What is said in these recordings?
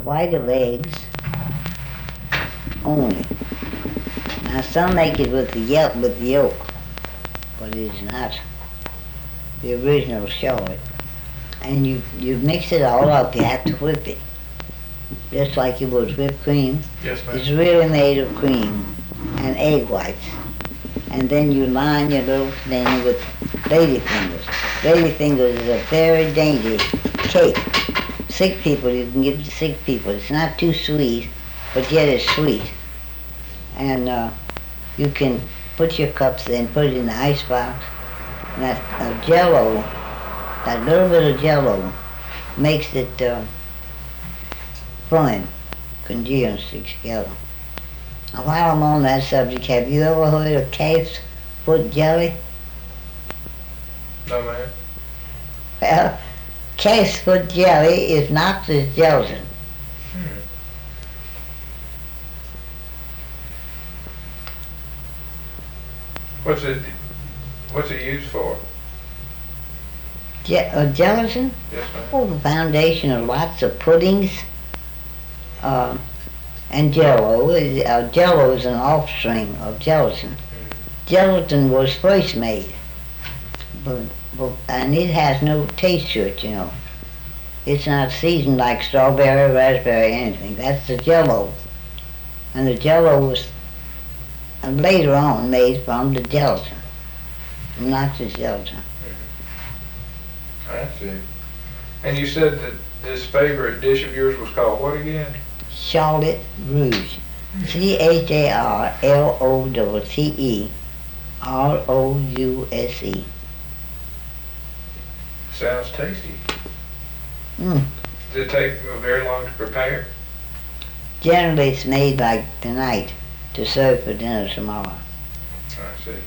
white of eggs only. Now some make it with the yolk, but it is not the original Charlotte. And you mix it all up. You have to whip it, just like you would whipped cream. Yes, ma'am. It's really made of cream and egg whites. And then you line your little thing with lady fingers. Lady fingers is a very dainty cake. Sick people, you can give it to sick people. It's not too sweet, but yet it's sweet. And you can put your cups in, put it in the icebox. And that Jell-O, that little bit of Jell-O, makes it fun, congeal and stick together. Now, while I'm on that subject, have you ever heard of calf's foot jelly? No, ma'am. Well, calf's foot jelly is Knox's gelatin. What's it used for? Gelatin? Yes, ma'am. Oh, the foundation of lots of puddings. And Jell-O. Jell-O is an offspring of gelatin. Gelatin was first made, and it has no taste to it, you know. It's not seasoned like strawberry, raspberry, anything. That's the Jell-O. And the Jell-O was later on made from the gelatin, from Knox's gelatin. I see. And you said that this favorite dish of yours was called what again? Charlotte Rouge. CHARLOTTE Sounds tasty. Mm. Did it take very long to prepare? Generally it's made like tonight to serve for dinner tomorrow. I see.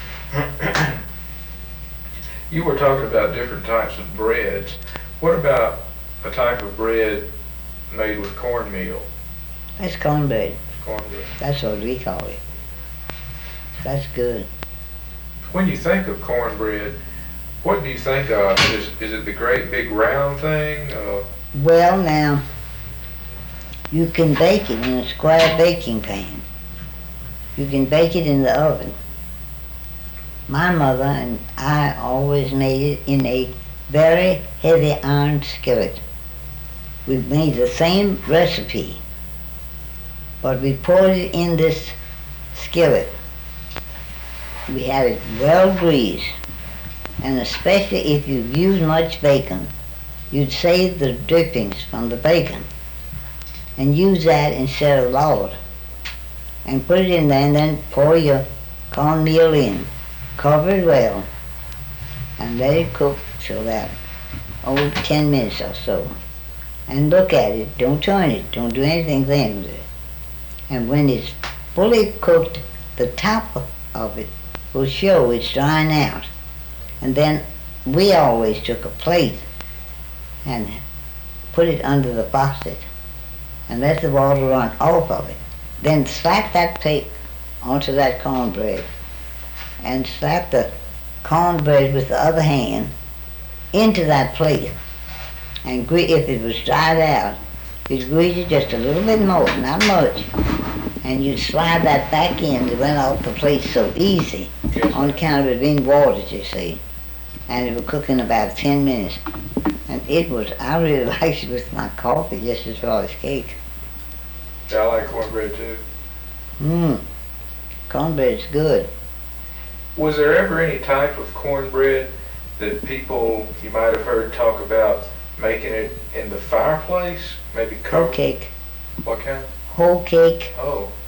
You were talking about different types of breads. What about a type of bread made with cornmeal? That's cornbread. Cornbread. That's what we call it. That's good. When you think of cornbread, what do you think of? Is it the great big round thing? Well, now, you can bake it in a square baking pan. You can bake it in the oven. My mother and I always made it in a very heavy iron skillet. We made the same recipe, but we poured it in this skillet. We had it well greased, and especially if you use much bacon, you'd save the drippings from the bacon and use that instead of lard. And put it in there and then pour your cornmeal in. Cover it well and let it cook so that, 10 minutes or so. And look at it, don't turn it, don't do anything then with it. And when it's fully cooked, the top of it will show it's drying out. And then we always took a plate and put it under the faucet and let the water run off of it. Then slap that plate onto that cornbread and slap the cornbread with the other hand into that plate. And if it was dried out, you'd grease it just a little bit more, not much. And you'd slide that back in. It went off the plate so easy on account of it being watered, you see. And it would cook in about 10 minutes. And I really liked it with my coffee just as well as cake. Yeah, I like cornbread too. Cornbread's good. Was there ever any type of cornbread that people you might have heard talk about making it in the fireplace? Maybe Whole cake. What kind? Whole cake. Oh.